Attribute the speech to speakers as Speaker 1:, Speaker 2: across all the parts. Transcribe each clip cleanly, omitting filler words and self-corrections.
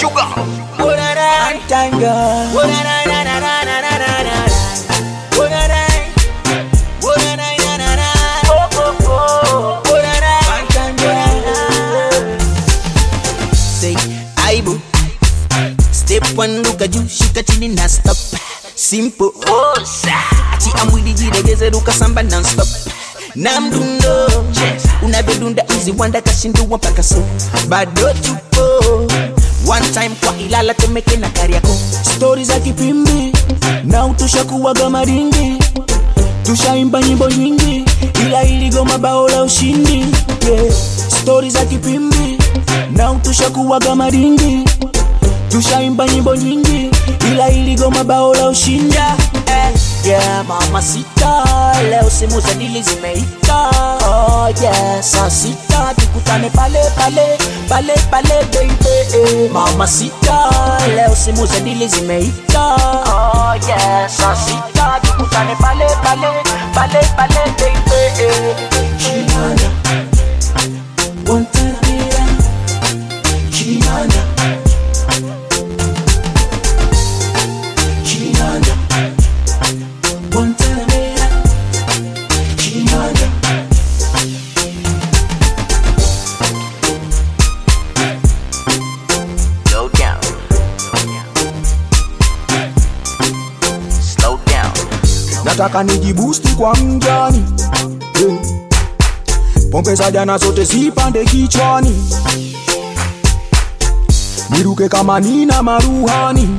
Speaker 1: sugar.
Speaker 2: Say, aibu. Step one, look at you, shika chini na stop. Simple, achi amwili jiregeze ruka samba non-stop. Na mdundo, unavyodunda easy wanda kashindua mpaka so. Bado tupo, one time kwa Ilala Temeke na Kariakoo. Stories za kipimbi, na utushakuwaga maringi. Tushaimba nyimbo nyingi, ila iligoma bao la ushindi. Yeah. Stories za kipimbi, na utushakuwaga maringi. Tushaimba nyimbo nyingi, ila iligoma bao la ushindi. Yeah, mama sita, leo simu za dili zimeita. Oh yeah, saa sita, tukutane pale baby. Mama sita, leo simu za dili zimeita. Oh yeah, saa sita, tukutane pale baby. Kinanda, wantanamira. Kinanda, Kinanda.
Speaker 3: Nataka nijibusti kwa mjani, yeah. Pombe za jana zote zipande kichwani, niruke kama Nina Maruhani,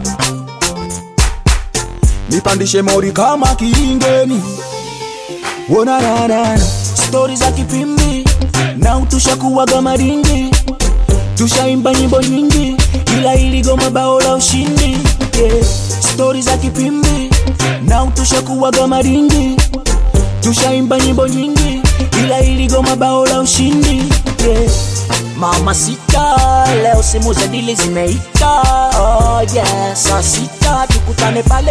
Speaker 3: nipandishe mori kama Kiingeni. Wona rana
Speaker 2: Stories za kipimbi, na utushakuwaga maringi. Tushaimba nyimbo nyingi, ila iligoma bao la ushindi. Yeah. Stories za kipimbi, na utushakuwaga maringi. Tushaimba nyimbo nyingi, ila iligoma bao la ushindi. Yeah. Mama sita, leo simu za dili zimeita. Oh yeah, saa sita, tukutane pale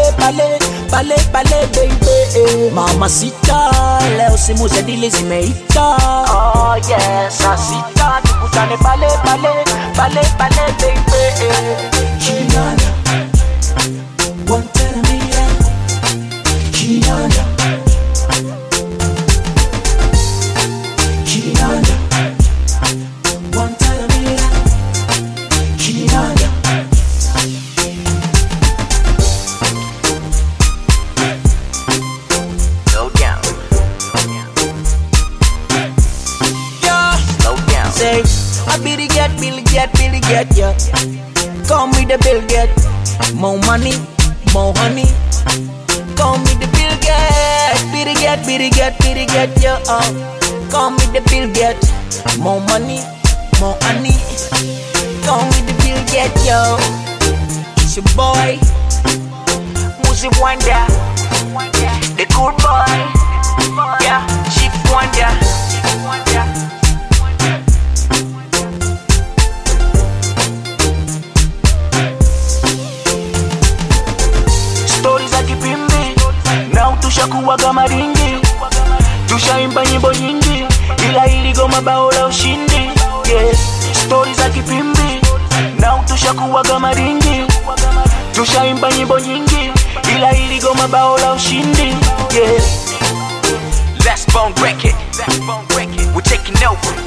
Speaker 2: baby. Mama sita, leo simu za dili zimeita. Oh yeah, saa sita, tukutane pale baby. Kinanda, wantanamira. Kinanda, Kinanda. Say, I Billy get, yeah. Call me the Bill Get. More money, more honey. Call me the Bill Get. Billy get, yeah. Call me the Bill Get. More money, more honey. Call me the Bill Get, yo. It's your boy, Music Wonder, the cool boy, yeah, Chief Wonder. Stories za kipimbi, na utushakuwaga maringi. Tushaimba nyimbo nyingi, ila iligoma bao la ushindi. Yeah. Stories za kipimbi, na utushakuwaga maringi. Tushaimba nyimbo nyingi, ila iligoma bao la ushindi. Yeah.
Speaker 1: Let's bone break it. We're taking over.